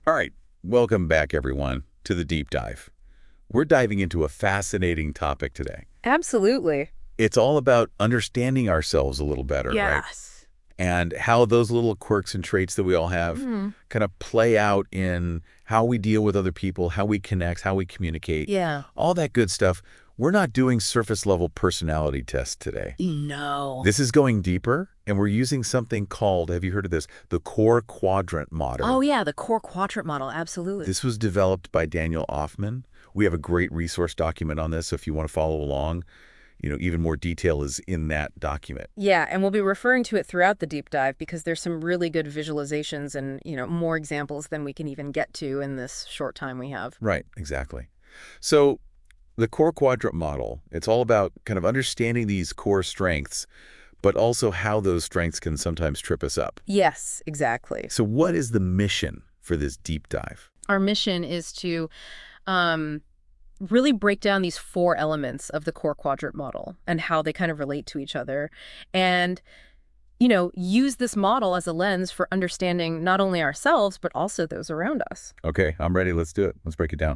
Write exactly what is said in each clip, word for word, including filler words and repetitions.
All right, welcome back, everyone, to the deep dive. We're diving into a fascinating topic today. Absolutely. It's all about understanding ourselves a little better, right? Yes. And how those little quirks and traits that we all have Mhm. kind of play out in how we deal with other people, how we connect, how we communicate, Yeah. all that good stuff. We're not doing surface-level personality tests today. No. This is going deeper, and we're using something called, have you heard of this, the core quadrant model. Oh, yeah, the core quadrant model. Absolutely. This was developed by Daniel Hoffman. We have a great resource document on this, so if you want to follow along, you know, even more detail is in that document. Yeah, and we'll be referring to it throughout the deep dive because there's some really good visualizations and, you know, more examples than we can even get to in this short time we have. Right, exactly. So the core quadrant model, it's all about kind of understanding these core strengths, but also how those strengths can sometimes trip us up. Yes, exactly. So what is the mission for this deep dive? Our mission is to um, really break down these four elements of the core quadrant model and how they kind of relate to each other. And, you know, use this model as a lens for understanding not only ourselves, but also those around us. Okay, I'm ready. Let's do it. Let's break it down.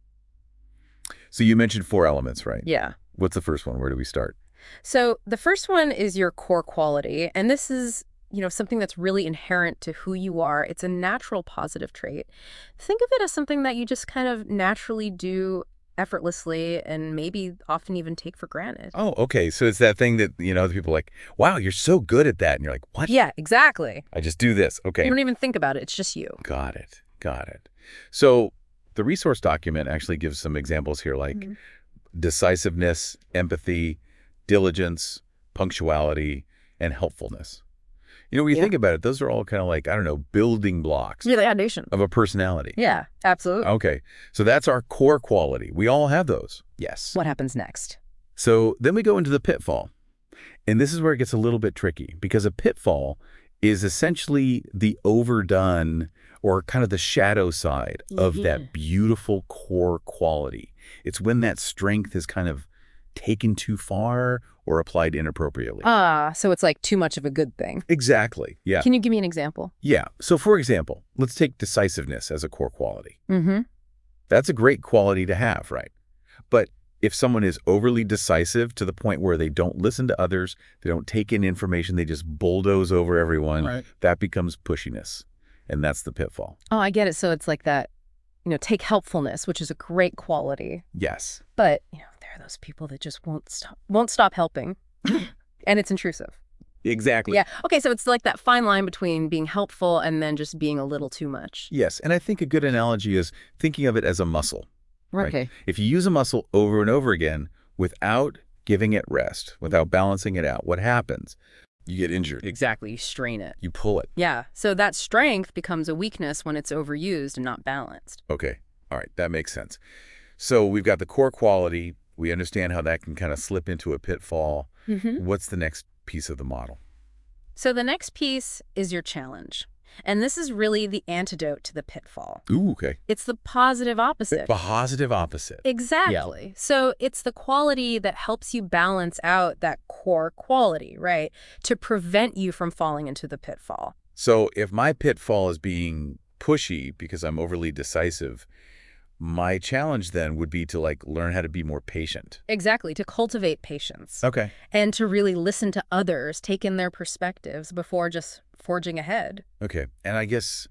So you mentioned four elements, right? Yeah. What's the first one? Where do we start? So the first one is your core quality. And this is, you know, something that's really inherent to who you are. It's a natural positive trait. Think of it as something that you just kind of naturally do effortlessly and maybe often even take for granted. Oh, okay. So it's that thing that, you know, other people are like, wow, you're so good at that. And you're like, what? Yeah, exactly. I just do this. Okay. You don't even think about it. It's just you. Got it. Got it. So the resource document actually gives some examples here like Mhm. decisiveness, empathy, diligence, punctuality, and helpfulness. You know, when you Yeah. think about it, those are all kind of like, I don't know, building blocks You're the foundation. of a personality. Yeah, absolutely. Okay. So that's our core quality. We all have those. Yes. What happens next? So then we go into the pitfall. And this is where it gets a little bit tricky because a pitfall is essentially the overdone or kind of the shadow side of Mhm. that beautiful core quality. It's when that strength is kind of taken too far or applied inappropriately. Ah, so it's like too much of a good thing. Exactly. Yeah. Can you give me an example? Yeah. So for example, let's take decisiveness as a core quality. Mm-hmm. That's a great quality to have, right? But if someone is overly decisive to the point where they don't listen to others, they don't take in information, they just bulldoze over everyone, Right. that becomes pushiness. And that's the pitfall. Oh, I get it. So it's like that, you know, take helpfulness, which is a great quality. Yes. But, you know, there are those people that just won't stop, won't stop helping. And it's intrusive. Exactly. Yeah. Okay, so it's like that fine line between being helpful and then just being a little too much. Yes. And I think a good analogy is thinking of it as a muscle. Right. Okay. If you use a muscle over and over again without giving it rest, without balancing it out, what happens? You get injured. Exactly. You strain it. You pull it. Yeah. So that strength becomes a weakness when it's overused and not balanced. Okay. All right. That makes sense. So we've got the core quality. We understand how that can kind of slip into a pitfall. Mm-hmm. What's the next piece of the model? So the next piece is your challenge. And this is really the antidote to the pitfall. Ooh, okay. It's the positive opposite. Positive opposite. Exactly. So it's the quality that helps you balance out that core quality, right? To prevent you from falling into the pitfall. So if my pitfall is being pushy because I'm overly decisive, my challenge then would be to like learn how to be more patient. Exactly. To cultivate patience. Okay. And to really listen to others, take in their perspectives before just forging ahead. Okay. And I guess,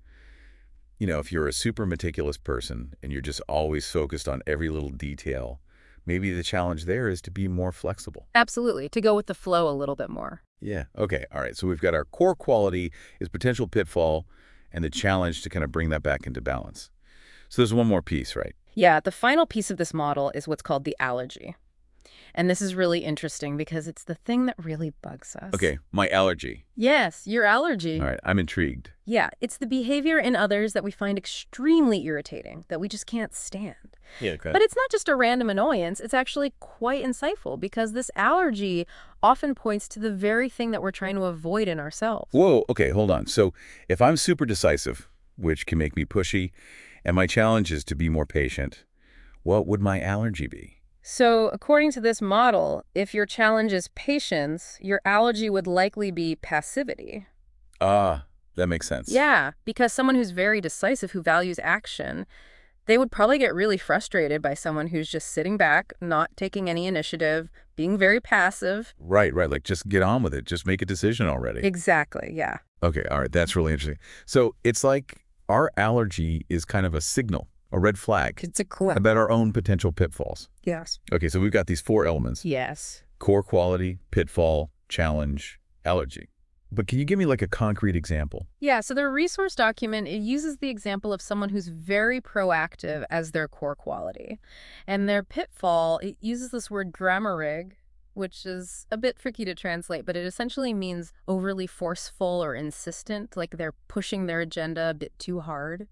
you know, if you're a super meticulous person and you're just always focused on every little detail, maybe the challenge there is to be more flexible. Absolutely. To go with the flow a little bit more. Yeah. Okay. All right. So we've got our core quality is potential pitfall and the challenge to kind of bring that back into balance. So there's one more piece, right? Yeah, the final piece of this model is what's called the allergy. And this is really interesting because it's the thing that really bugs us. Okay. My allergy. Yes, your allergy. All right. I'm intrigued. Yeah, it's the behavior in others that we find extremely irritating, that we just can't stand. Yeah, okay. But it's not just a random annoyance. It's actually quite insightful because this allergy often points to the very thing that we're trying to avoid in ourselves. Whoa. Okay. Hold on. So if I'm super decisive, which can make me pushy, and my challenge is to be more patient, what would my allergy be? So according to this model, if your challenge is patience, your allergy would likely be passivity. Ah, That makes sense. Yeah, because someone who's very decisive, who values action, they would probably get really frustrated by someone who's just sitting back, not taking any initiative, being very passive. Right, right. Like, just get on with it. Just make a decision already. Exactly, yeah. Okay, all right. That's really interesting. So it's like our allergy is kind of a signal, a red flag It's a clue. about our own potential pitfalls. Yes. Okay, so we've got these four elements: Yes. core quality, pitfall, challenge, allergy. But can you give me like a concrete example? Yeah, so the resource document, it uses the example of someone who's very proactive as their core quality. And their pitfall, it uses this word dramarig, which is a bit tricky to translate, but it essentially means overly forceful or insistent, like they're pushing their agenda a bit too hard.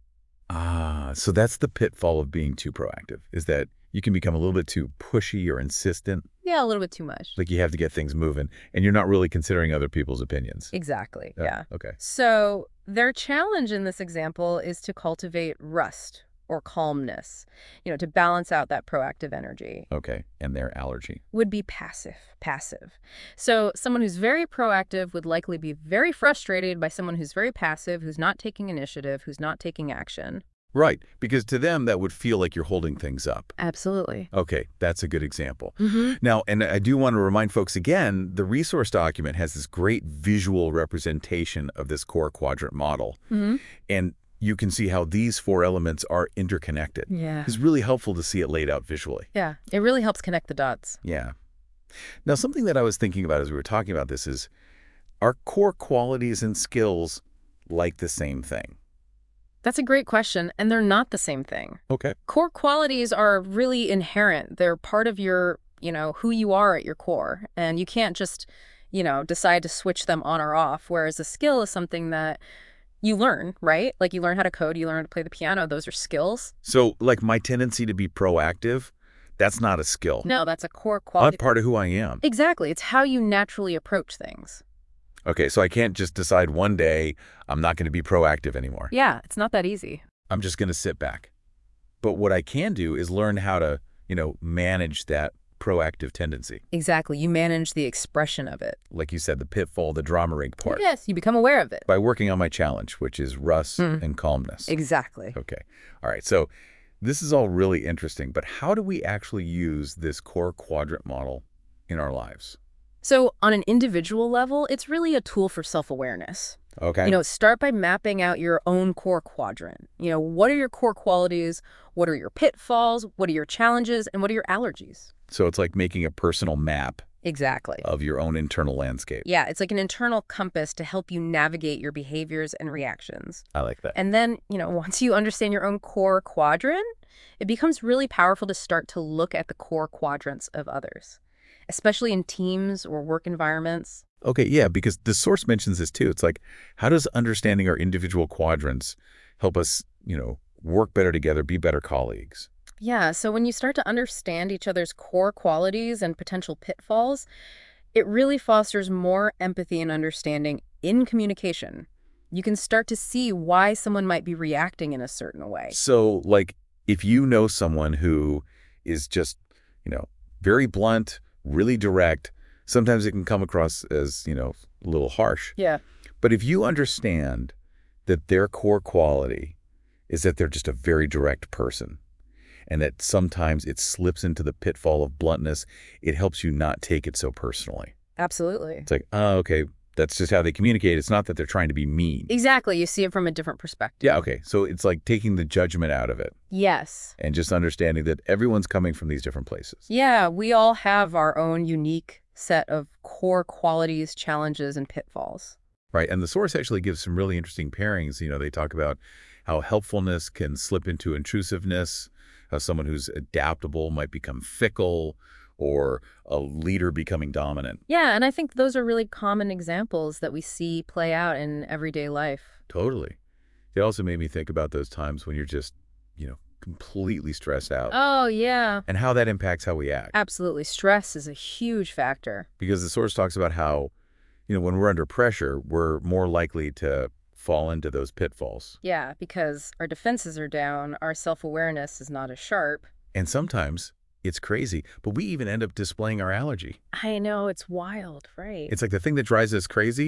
Ah, so that's the pitfall of being too proactive, is that you can become a little bit too pushy or insistent, Yeah, a little bit too much. like you have to get things moving, and you're not really considering other people's opinions. Exactly, Uh, yeah. Okay. So their challenge in this example is to cultivate rust or calmness, you know, to balance out that proactive energy. Okay. And their allergy. Would be passive, passive. So someone who's very proactive would likely be very frustrated by someone who's very passive, who's not taking initiative, who's not taking action. Right, because to them, that would feel like you're holding things up. Absolutely. Okay, that's a good example. Mm-hmm. Now, and I do want to remind folks again, the resource document has this great visual representation of this core quadrant model. Mm-hmm. And you can see how these four elements are interconnected. Yeah. It's really helpful to see it laid out visually. Yeah, it really helps connect the dots. Yeah. Now, something that I was thinking about as we were talking about this is, are core qualities and skills like the same thing? That's a great question, and they're not the same thing. Okay. Core qualities are really inherent. They're part of your, you know, who you are at your core, and you can't just, you know, decide to switch them on or off, whereas a skill is something that you learn, right? Like you learn how to code, you learn how to play the piano. Those are skills. So, like my tendency to be proactive, that's not a skill. No, that's a core quality. That's part of who I am. Exactly. It's how you naturally approach things. Okay, so I can't just decide one day I'm not going to be proactive anymore. Yeah, it's not that easy. I'm just going to sit back. But what I can do is learn how to, you know, manage that proactive tendency. Exactly. You manage the expression of it. Like you said, the pitfall, the drama rig part. Yes, you become aware of it. By working on my challenge, which is rust Mm. and calmness. Exactly. Okay. All right. So this is all really interesting, but how do we actually use this core quadrant model in our lives? So on an individual level, it's really a tool for self-awareness. Okay. You know, start by mapping out your own core quadrant. You know, what are your core qualities? What are your pitfalls? What are your challenges? And what are your allergies? So it's like making a personal map Exactly. of your own internal landscape. Yeah, it's like an internal compass to help you navigate your behaviors and reactions. I like that. And then, you know, once you understand your own core quadrant, it becomes really powerful to start to look at the core quadrants of others, especially in teams or work environments. Okay, yeah, because the source mentions this too. It's like, how does understanding our individual quadrants help us, you know, work better together, be better colleagues? Yeah, so when you start to understand each other's core qualities and potential pitfalls, it really fosters more empathy and understanding in communication. You can start to see why someone might be reacting in a certain way. So, like, if you know someone who is just, you know, very blunt, really direct, sometimes it can come across as, you know, a little harsh. Yeah. But if you understand that their core quality is that they're just a very direct person, and that sometimes it slips into the pitfall of bluntness, it helps you not take it so personally. Absolutely. It's like, oh, okay, that's just how they communicate. It's not that they're trying to be mean. Exactly. You see it from a different perspective. Yeah, okay. So it's like taking the judgment out of it Yes. and just understanding that everyone's coming from these different places. Yeah, we all have our own unique set of core qualities, challenges, and pitfalls. Right. And the source actually gives some really interesting pairings. You know, they talk about how helpfulness can slip into intrusiveness, how someone who's adaptable might become fickle, or a leader becoming dominant. Yeah, and I think those are really common examples that we see play out in everyday life. Totally. It also made me think about those times when you're just, you know, completely stressed out Oh, yeah. and how that impacts how we act. Absolutely. Stress is a huge factor. Because the source talks about how, you know, when we're under pressure, we're more likely to fall into those pitfalls. Yeah, because our defenses are down, our self-awareness is not as sharp. And sometimes it's crazy, but we even end up displaying our allergy. I know, it's wild, right? It's like the thing that drives us crazy,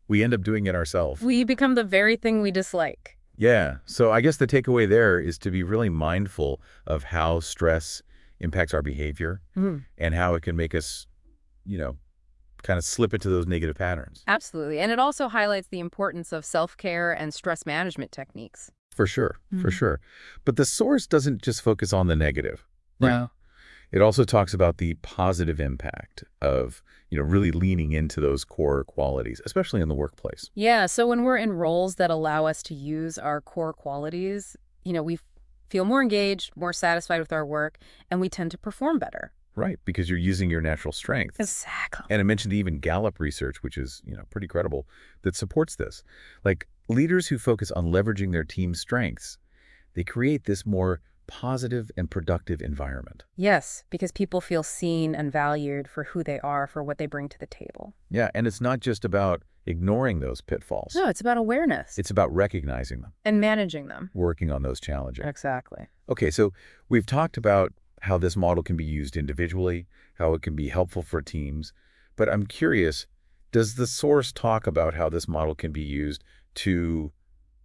we end up doing it ourselves. We become the very thing we dislike. Yeah. So I guess the takeaway there is to be really mindful of how stress impacts our behavior Mm. and how it can make us, you know, kind of slip into those negative patterns. Absolutely. And it also highlights the importance of self-care and stress management techniques. For sure. For Mhm. sure. But the source doesn't just focus on the negative. No. It also talks about the positive impact of, you know, really leaning into those core qualities, especially in the workplace. Yeah, so when we're in roles that allow us to use our core qualities, you know, we f- feel more engaged, more satisfied with our work, and we tend to perform better. Right, because you're using your natural strength. Exactly. And I mentioned even Gallup research, which is, you know, pretty credible, that supports this. Like leaders who focus on leveraging their team's strengths, they create this more positive and productive environment. Yes, because people feel seen and valued for who they are, for what they bring to the table. Yeah, and it's not just about ignoring those pitfalls. No, it's about awareness It's about recognizing them, and managing them. working on those challenges. Exactly. Okay, so we've talked about how this model can be used individually, how it can be helpful for teams, but I'm curious, does the source talk about how this model can be used to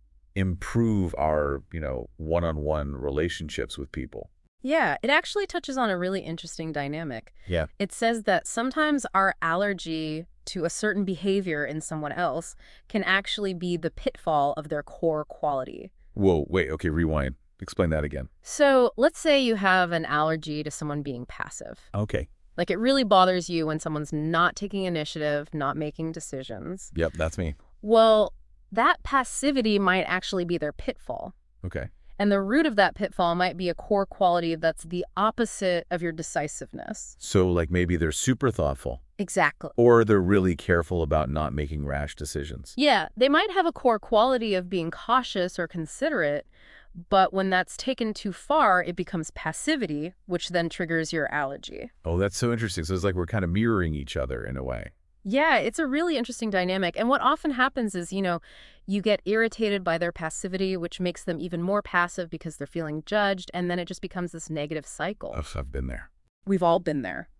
improve our, you know, one-on-one relationships with people? Yeah, it actually touches on a really interesting dynamic. Yeah. It says that sometimes our allergy to a certain behavior in someone else can actually be the pitfall of their core quality. Whoa, wait, okay, rewind. Explain that again. So let's say you have an allergy to someone being passive. Okay. Like it really bothers you when someone's not taking initiative, not making decisions. Yep, that's me. Well, that passivity might actually be their pitfall. Okay. And the root of that pitfall might be a core quality that's the opposite of your decisiveness. So like maybe they're super thoughtful Exactly. or they're really careful about not making rash decisions. Yeah, they might have a core quality of being cautious or considerate, but when that's taken too far, it becomes passivity, which then triggers your allergy. Oh, that's so interesting. So it's like we're kind of mirroring each other in a way. Yeah, it's a really interesting dynamic. And what often happens is, you know, you get irritated by their passivity, which makes them even more passive because they're feeling judged, and then it just becomes this negative cycle. Ugh, I've been there. We've all been there.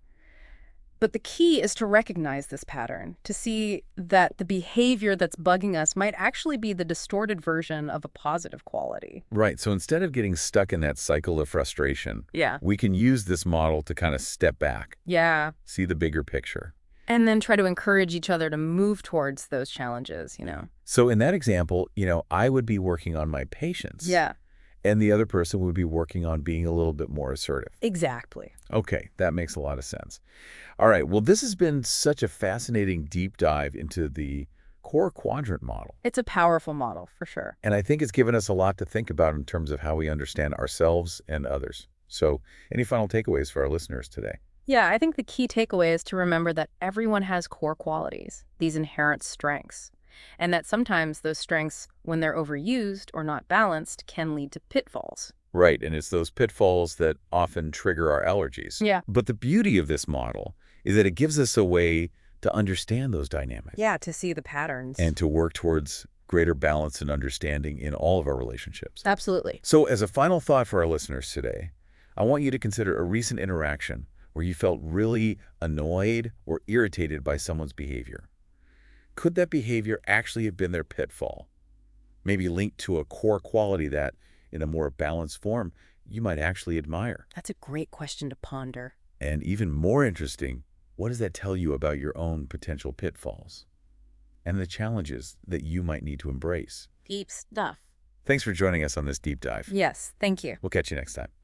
But the key is to recognize this pattern, to see that the behavior that's bugging us might actually be the distorted version of a positive quality. Right. So instead of getting stuck in that cycle of frustration, Yeah. we can use this model to kind of step back, Yeah. see the bigger picture. And then try to encourage each other to move towards those challenges, you know? So in that example, you know, I would be working on my patience. Yeah, And the other person would be working on being a little bit more assertive. exactly. Okay, that makes a lot of sense. All right, well, this has been such a fascinating deep dive into the core quadrant model. It's a powerful model, for sure. And I think it's given us a lot to think about in terms of how we understand ourselves and others. So any final takeaways for our listeners today? Yeah, I think the key takeaway is to remember that everyone has core qualities, these inherent strengths, and that sometimes those strengths, when they're overused or not balanced, can lead to pitfalls. Right, and it's those pitfalls that often trigger our allergies. Yeah. But the beauty of this model is that it gives us a way to understand those dynamics. Yeah, to see the patterns. And to work towards greater balance and understanding in all of our relationships. Absolutely. So as a final thought for our listeners today, I want you to consider a recent interaction where you felt really annoyed or irritated by someone's behavior. Could that behavior actually have been their pitfall? Maybe linked to a core quality that, in a more balanced form, you might actually admire. That's a great question to ponder. And even more interesting, what does that tell you about your own potential pitfalls and the challenges that you might need to embrace? Deep stuff. Thanks for joining us on this deep dive. Yes, thank you. We'll catch you next time.